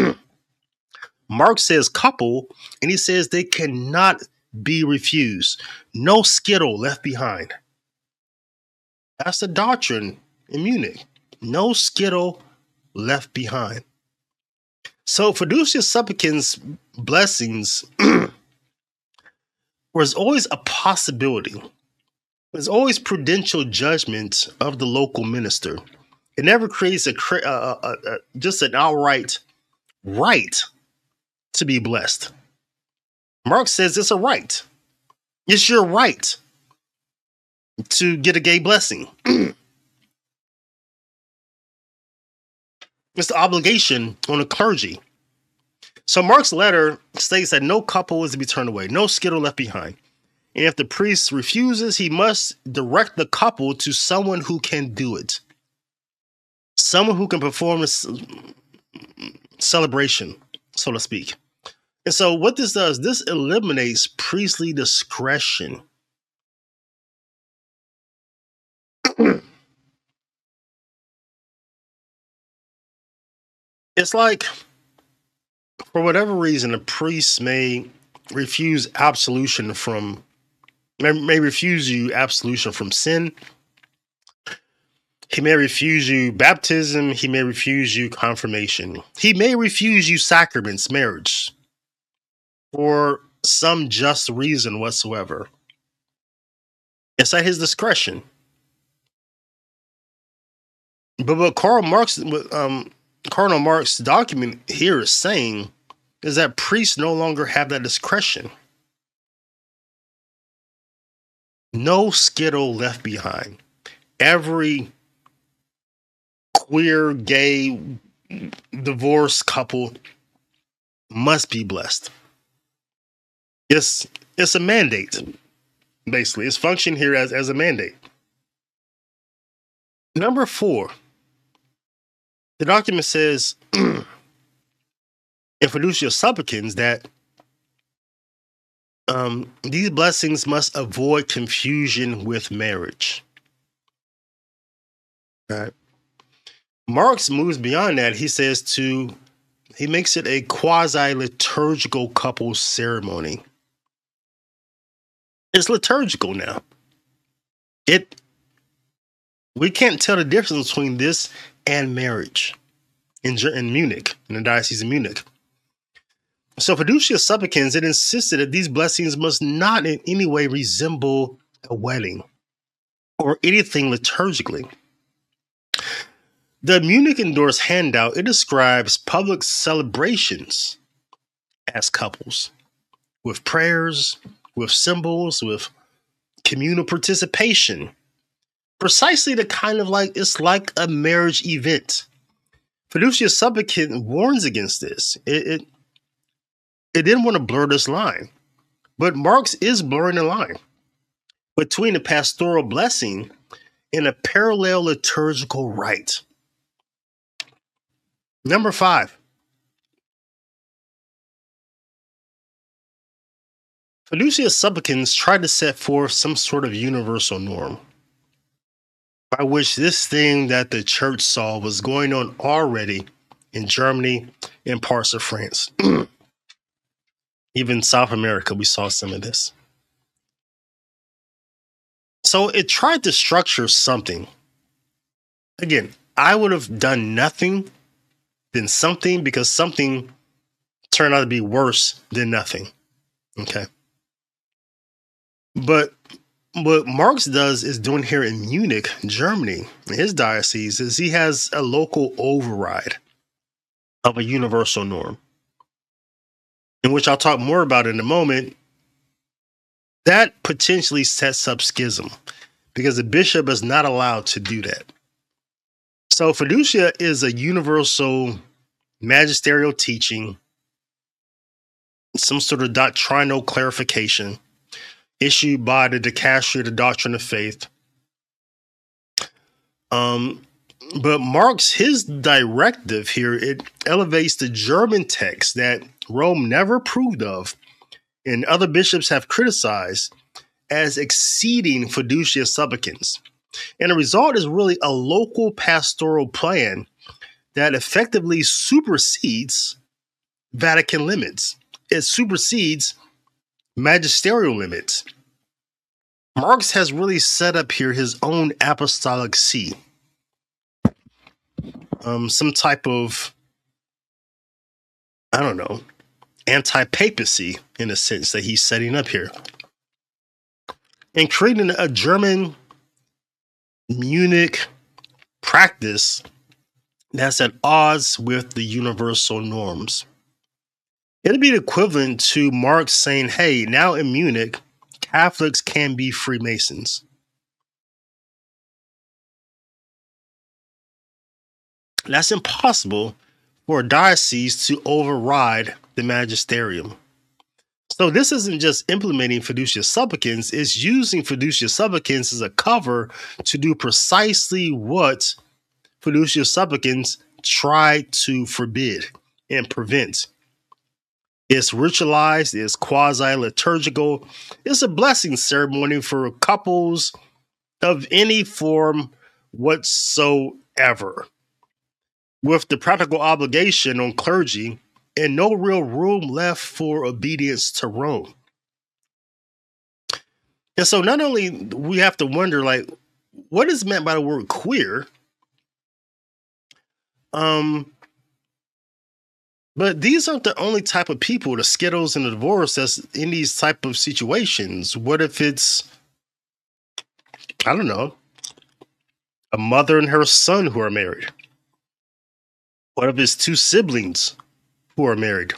Marx says couple, and he says they cannot be refused. No skittle left behind. That's the doctrine in Munich. No skittle left behind. So Fiducia Supplicans' blessings was always a possibility. There's always prudential judgment of the local minister. It never creates just an outright right to be blessed. Mark says it's a right. It's your right to get a gay blessing. It's the obligation on the clergy. So Mark's letter states that no couple is to be turned away, no skittle left behind. And if the priest refuses, he must direct the couple to someone who can do it. Someone who can perform a celebration, so to speak. And so what this does, this eliminates priestly discretion. It's like, for whatever reason, a priest may refuse absolution from, may refuse you absolution from sin. He may refuse you baptism. He may refuse you confirmation. He may refuse you sacraments, marriage, for some just reason whatsoever. It's at his discretion. But what Cardinal Mark's document here is saying is that priests no longer have that discretion. No skittle left behind. Every queer, gay, divorced couple must be blessed. It's a mandate, basically. It's functioning here as a mandate. Number 4. The document says in Fiducia Supplicans that these blessings must avoid confusion with marriage. All right. Marx moves beyond that. He makes it a quasi-liturgical couple ceremony. It's liturgical now. We can't tell the difference between this and marriage in Munich, in the Diocese of Munich. So Fiducia Supplicans, it insisted that these blessings must not in any way resemble a wedding or anything liturgically. The Munich endorsed handout, it describes public celebrations as couples, with prayers, with symbols, with communal participation. Precisely the kind of it's like a marriage event. Fiducia Supplicans warns against this. It didn't want to blur this line, but Marx is blurring the line between a pastoral blessing and a parallel liturgical rite. Number 5. Fiducia Supplicans tried to set forth some sort of universal norm by which this thing that the church saw was going on already in Germany and parts of France. Even South America, we saw some of this. So it tried to structure something. Again, I would have done nothing than something because something turned out to be worse than nothing. Okay. But what Marx is doing here in Munich, Germany, in his diocese, is he has a local override of a universal norm, in which I'll talk more about in a moment. That potentially sets up schism because the bishop is not allowed to do that. So fiducia is a universal magisterial teaching, some sort of doctrinal clarification issued by the Dicastery of the Doctrine of Faith. But Marx, his directive here, it elevates the German text that Rome never approved of and other bishops have criticized as exceeding Fiducia Supplicans. And the result is really a local pastoral plan that effectively supersedes Vatican limits. It supersedes magisterial limits. Marx has really set up here his own apostolic see. some type of, I don't know, anti-papacy in a sense that he's setting up here. And creating a German Munich practice that's at odds with the universal norms. It'd be the equivalent to Marx saying, hey, now in Munich, Catholics can be Freemasons. That's impossible for a diocese to override the magisterium. So this isn't just implementing fiducia supplicans, it's using fiducia supplicans as a cover to do precisely what fiducia supplicans try to forbid and prevent. It's ritualized, it's quasi-liturgical, it's a blessing ceremony for couples of any form whatsoever, with the practical obligation on clergy and no real room left for obedience to Rome. And so not only we have to wonder, like, what is meant by the word queer? But these aren't the only type of people, the Skittles and the divorce, that's in these type of situations. What if it's, I don't know, a mother and her son who are married? What if it's two siblings who are married?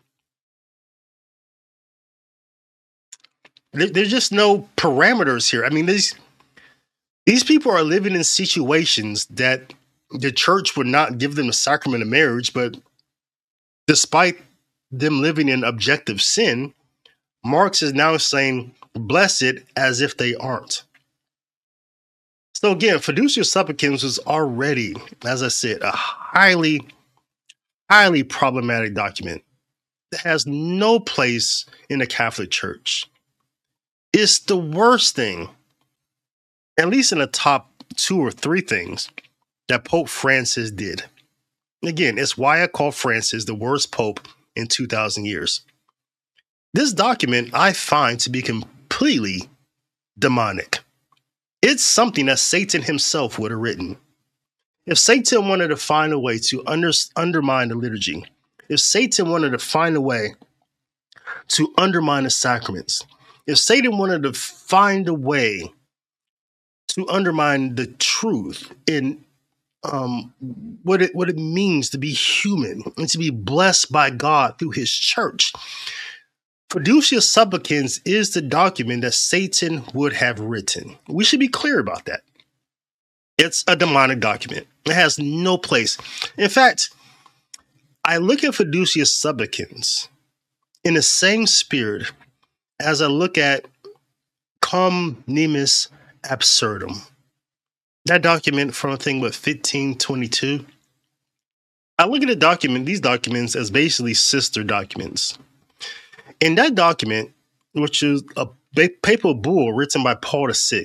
There's just no parameters here. I mean, these people are living in situations that the church would not give them the sacrament of marriage, but despite them living in objective sin, Marx is now saying, bless it as if they aren't. So again, Fiducia Supplicans was already, as I said, a highly, highly problematic document that has no place in the Catholic Church. It's the worst thing, at least in the top 2 or 3 things, that Pope Francis did. Again, it's why I call Francis the worst pope in 2,000 years. This document I find to be completely demonic. It's something that Satan himself would have written. If Satan wanted to find a way to undermine the liturgy, if Satan wanted to find a way to undermine the sacraments, if Satan wanted to find a way to undermine the truth in what it means to be human and to be blessed by God through his church, Fiducia Supplicans is the document that Satan would have written. We should be clear about that. It's a demonic document. It has no place. In fact, I look at Fiducia Supplicans in the same spirit as I look at Cum Nimis Absurdum. That document from, I think, 1522. I look at these documents as basically sister documents. In that document, which is a papal bull written by Paul VI,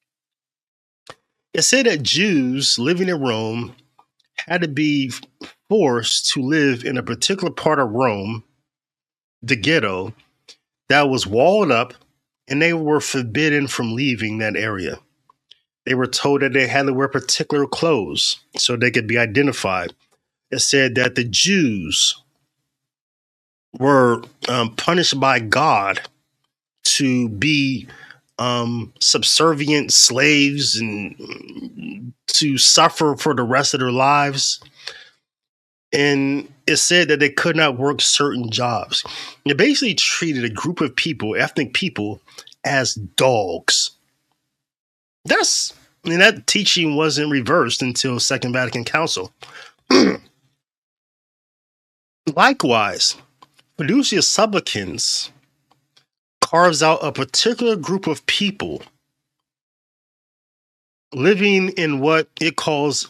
it said that Jews living in Rome had to be forced to live in a particular part of Rome, the ghetto, that was walled up, and they were forbidden from leaving that area. They were told that they had to wear particular clothes so they could be identified. It said that the Jews were punished by God to be subservient slaves and to suffer for the rest of their lives. And it said that they could not work certain jobs. It basically treated a group of people, ethnic people, as dogs. That teaching wasn't reversed until Second Vatican Council. Likewise, Fiducia Supplicans carves out a particular group of people living in what it calls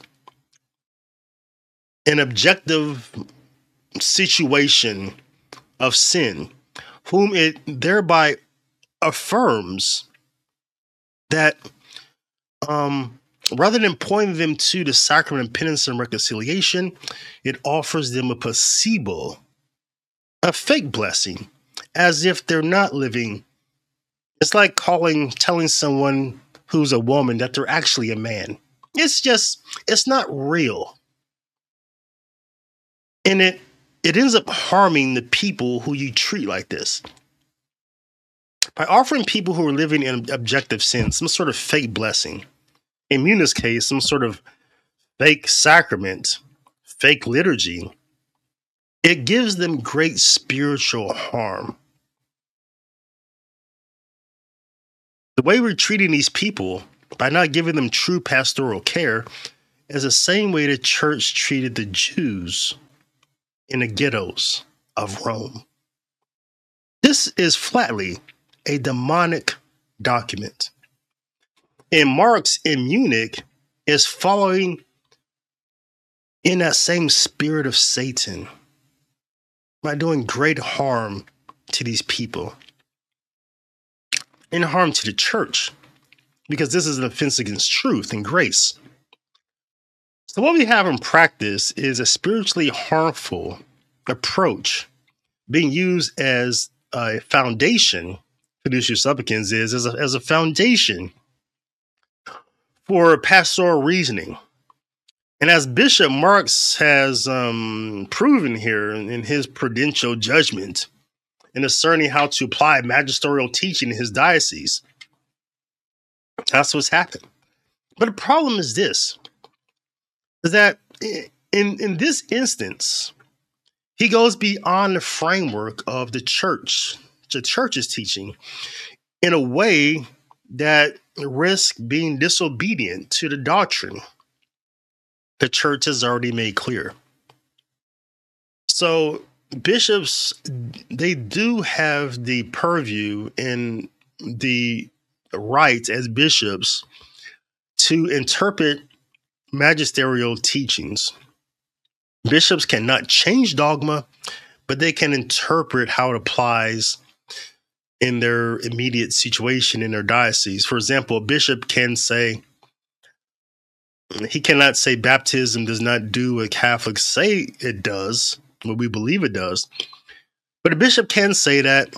an objective situation of sin, whom it thereby affirms that rather than pointing them to the sacrament of penance and reconciliation, it offers them a placebo, a fake blessing, as if they're not living. It's like telling someone who's a woman that they're actually a man. It's not real. And it ends up harming the people who you treat like this. By offering people who are living in objective sin some sort of fake blessing, in Muni's case, some sort of fake sacrament, fake liturgy, it gives them great spiritual harm. The way we're treating these people by not giving them true pastoral care is the same way the church treated the Jews in the ghettos of Rome. This is flatly a demonic document. And Marx in Munich is following in that same spirit of Satan by doing great harm to these people and harm to the church, because this is an offense against truth and grace. So what we have in practice is a spiritually harmful approach being used as a foundation. Fiducia Supplicans is as a foundation for pastoral reasoning. And as Bishop Marx has proven here in his prudential judgment in discerning how to apply magisterial teaching in his diocese, that's what's happened. But the problem is this, is that in this instance, he goes beyond the framework of the church's teaching in a way that risks being disobedient to the doctrine the church has already made clear. So bishops, they do have the purview and the right as bishops to interpret magisterial teachings. Bishops cannot change dogma, but they can interpret how it applies in their immediate situation in their diocese. For example, a bishop can say, he cannot say baptism does not do what Catholics say it does, what we believe it does. But a bishop can say that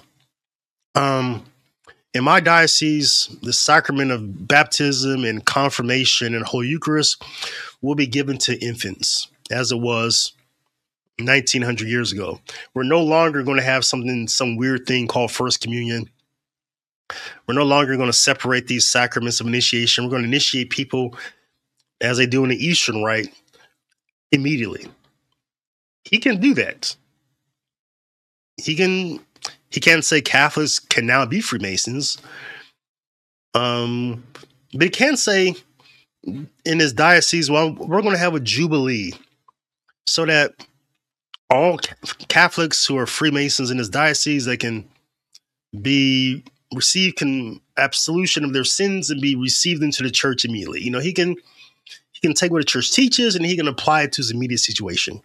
in my diocese, the sacrament of baptism and confirmation and Holy Eucharist will be given to infants, as it was 1900 years ago. We're no longer going to have some weird thing called First Communion. We're no longer going to separate these sacraments of initiation. We're going to initiate people as they do in the Eastern Rite immediately. He can do that. He can't say Catholics can now be Freemasons. But he can say in his diocese, well, we're going to have a jubilee so that all Catholics who are Freemasons in his diocese, they can receive absolution of their sins and be received into the church immediately. You know, he can take what the church teaches and he can apply it to his immediate situation.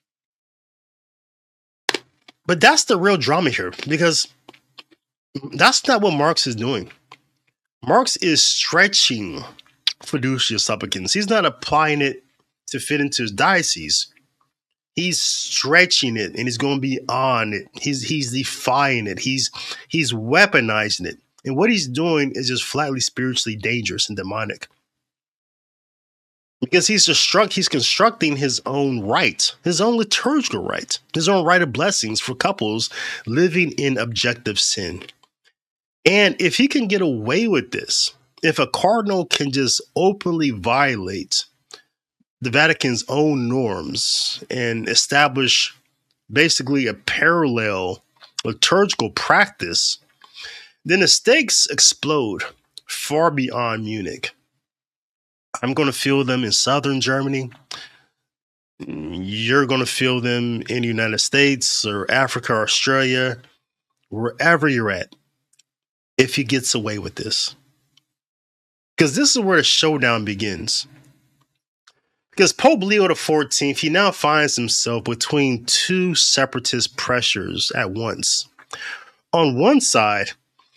But that's the real drama here, because that's not what Marx is doing. Marx is stretching Fiducia Supplicans. He's not applying it to fit into his diocese. He's stretching it and he's going beyond it. He's defying it. He's weaponizing it. And what he's doing is just flatly spiritually dangerous and demonic. Because he's constructing his own right, his own liturgical right, his own right of blessings for couples living in objective sin. And if he can get away with this, if a cardinal can just openly violate the Vatican's own norms and establish basically a parallel liturgical practice, then the stakes explode far beyond Munich. I'm going to feel them in southern Germany. You're going to feel them in the United States or Africa or Australia, wherever you're at, if he gets away with this. Because this is where the showdown begins. Because Pope Leo XIV, he now finds himself between two separatist pressures at once. On one side,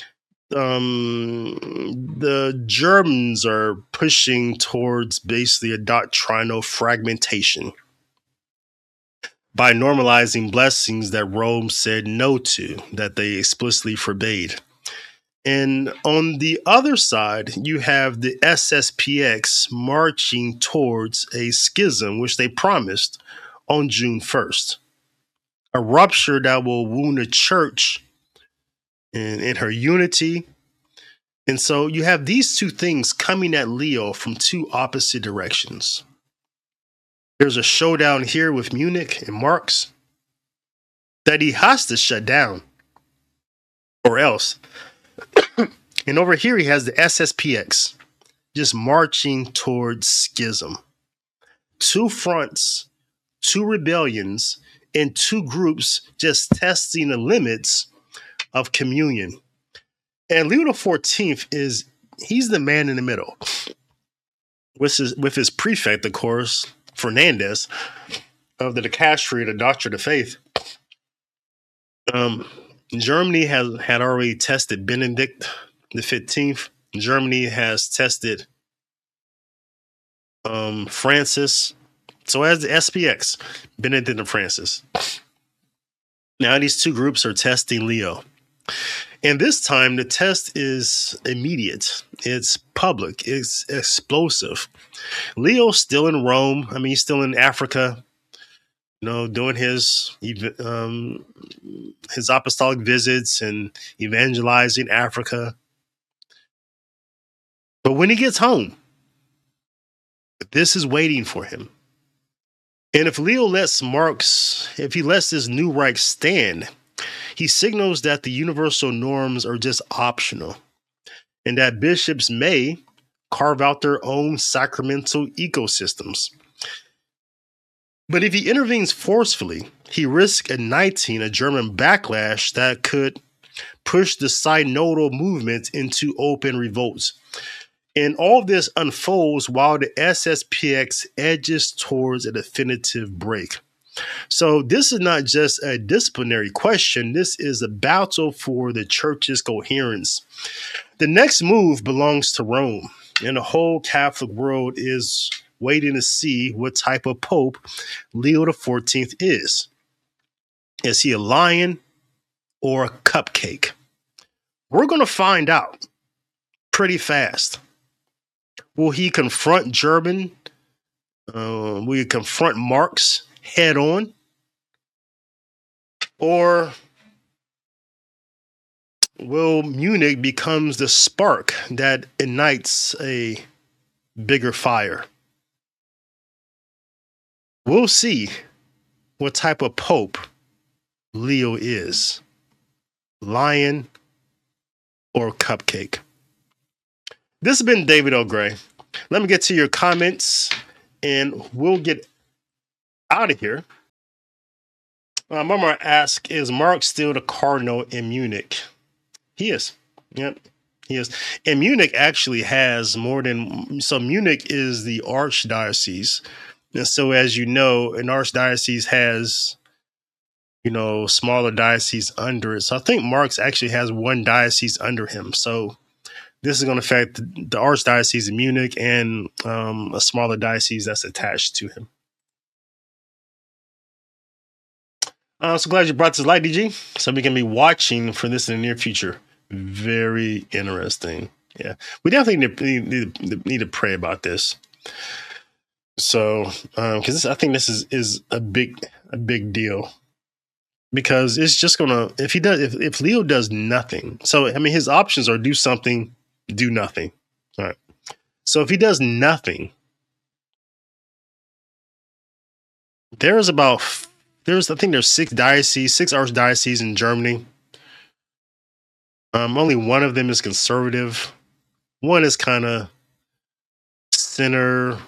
the Germans are pushing towards basically a doctrinal fragmentation by normalizing blessings that Rome said no to, that they explicitly forbade. And on the other side, you have the SSPX marching towards a schism, which they promised on June 1st. A rupture that will wound the church in her unity. And so you have these two things coming at Leo from two opposite directions. There's a showdown here with Munich and Marx that he has to shut down, or else. And over here he has the SSPX just marching towards schism. Two fronts, two rebellions, and two groups just testing the limits of communion. And Leo XIV he's the man in the middle. With his prefect, of course, Fernandez, of the Dicastery, the Doctrine of Faith. Germany had already tested Benedict the 15th. Germany has tested Francis. So as the SPX, Benedict and Francis. Now these two groups are testing Leo. And this time the test is immediate. It's public. It's explosive. Leo's still in Rome. I mean, he's still in Africa, doing his apostolic visits and evangelizing Africa. But when he gets home, this is waiting for him. And if Leo lets this new Reich stand, he signals that the universal norms are just optional and that bishops may carve out their own sacramental ecosystems. But if he intervenes forcefully, he risks igniting a German backlash that could push the synodal movement into open revolts. And all of this unfolds while the SSPX edges towards a definitive break. So this is not just a disciplinary question. This is a battle for the church's coherence. The next move belongs to Rome, and the whole Catholic world is waiting to see what type of Pope Leo XIV is. Is he a lion or a cupcake? We're going to find out pretty fast. Will he confront German? Will he confront Marx head on? Or will Munich becomes the spark that ignites a bigger fire? We'll see what type of Pope Leo is. Lion or cupcake. This has been David L. Gray. Let me get to your comments and we'll get out of here. Mama asks, is Mark still the cardinal in Munich? He is. Yep, he is. And Munich actually has Munich is the archdiocese. And so as you know, an archdiocese has, smaller dioceses under it. So I think Mark's actually has one diocese under him. So this is going to affect the archdiocese of Munich and a smaller diocese that's attached to him. So glad you brought this light, DG. So we can be watching for this in the near future. Very interesting. Yeah, we definitely need to pray about this. So, because I think this is a big deal. Because it's just gonna if Leo does nothing. So I mean, his options are do something, do nothing. All right. So if he does nothing, I think there's 6 archdioceses in Germany. Only one of them is conservative. One is kind of center.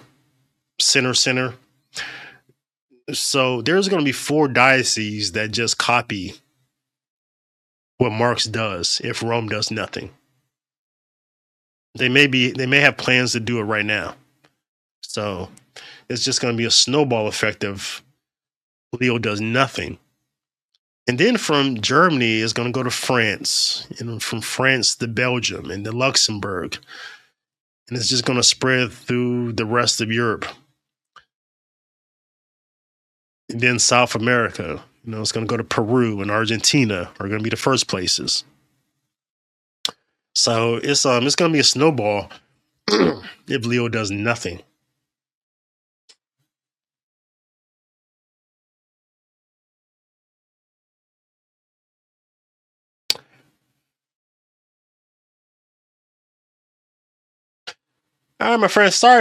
So there's going to be 4 dioceses that just copy what Marx does if Rome does nothing. They may have plans to do it right now. So it's just going to be a snowball effect of Leo does nothing. And then from Germany, it's going to go to France, from France to Belgium and to Luxembourg. And it's just going to spread through the rest of Europe. And then South America, it's going to go to Peru and Argentina are going to be the first places. So it's going to be a snowball if Leo does nothing. All right, my friend. Sorry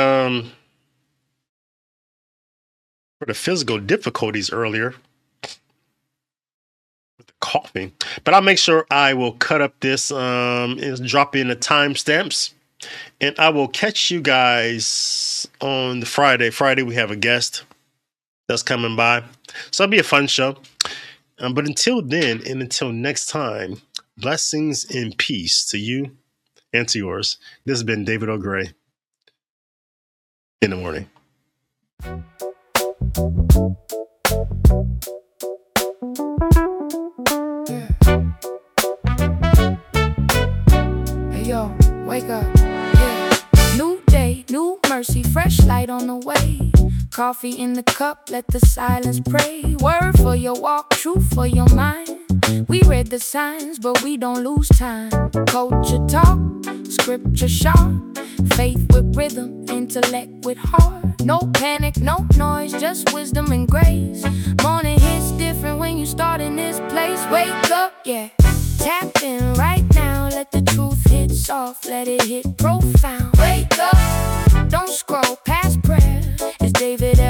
for the physical difficulties earlier with the coughing, but I'll make sure I will cut up this and drop in the timestamps, and I will catch you guys on the Friday. Friday we have a guest that's coming by, so it'll be a fun show. But until then, and until next time, blessings and peace to you and to yours. This has been David O'Gray in the morning. Hey yo, wake up. Yeah. New day, new mercy, fresh light on the way. Coffee in the cup, let the silence pray. Word for your walk, truth for your mind. We read the signs, but we don't lose time. Culture talk, scripture sharp. Faith with rhythm, intellect with heart. No panic, no noise, just wisdom and grace. Morning hits different when you start in this place. Wake up, yeah. Tap in right now, let the truth hit soft, let it hit profound. Wake up, don't scroll past prayer. It's David